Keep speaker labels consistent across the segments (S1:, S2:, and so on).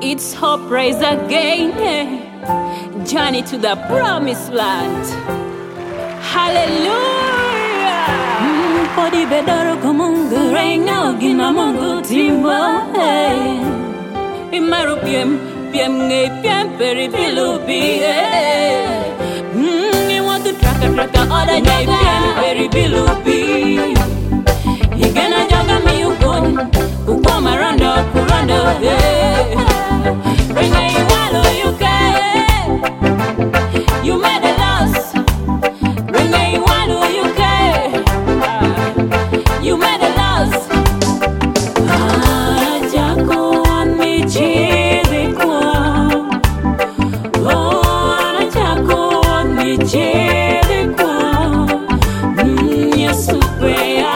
S1: It's hope rise again, journey to the promised land. Hallelujah. Podi bedoro kumungu reina gina mungu timbo. Imaru piem nge piem peri bilubi. You want to track other nge piem peri bilubi. Igena jaga mi ukon ukoma rando kurando. Bring me while you can. You made a loss. Bring me while you can. You made a loss. Jaco on me chili kwa. Oh, Jaco on me chili kwa. Yes, superior.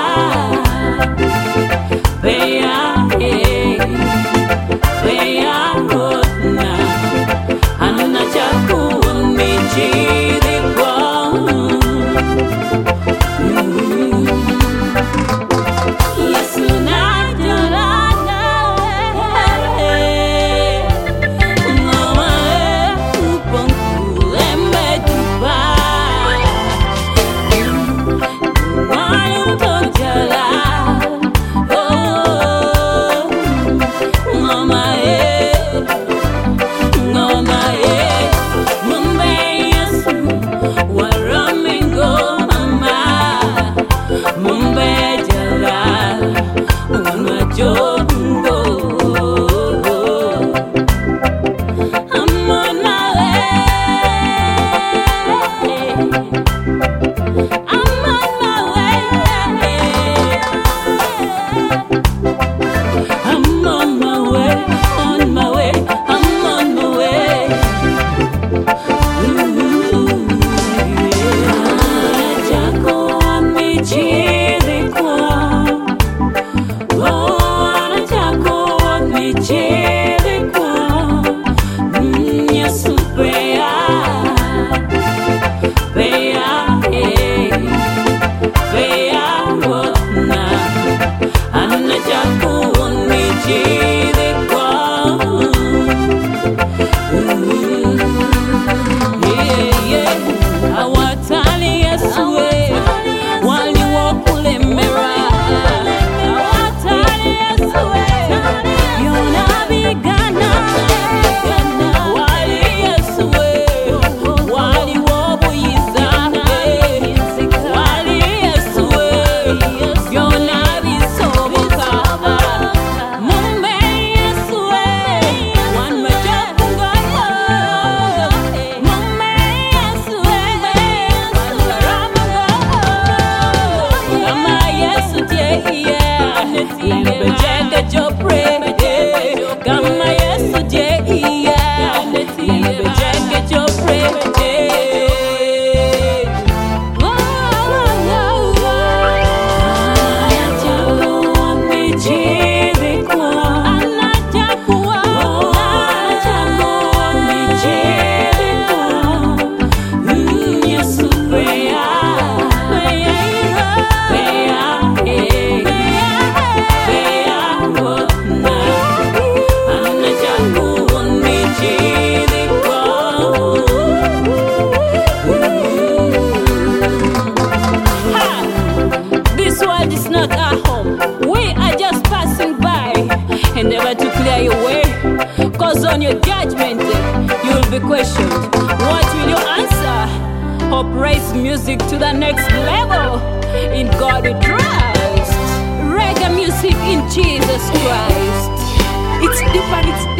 S1: On your judgment, you'll be questioned. What will you answer? Or praise music to the next level? In God we trust. Reggae music in Jesus Christ. It's different, it's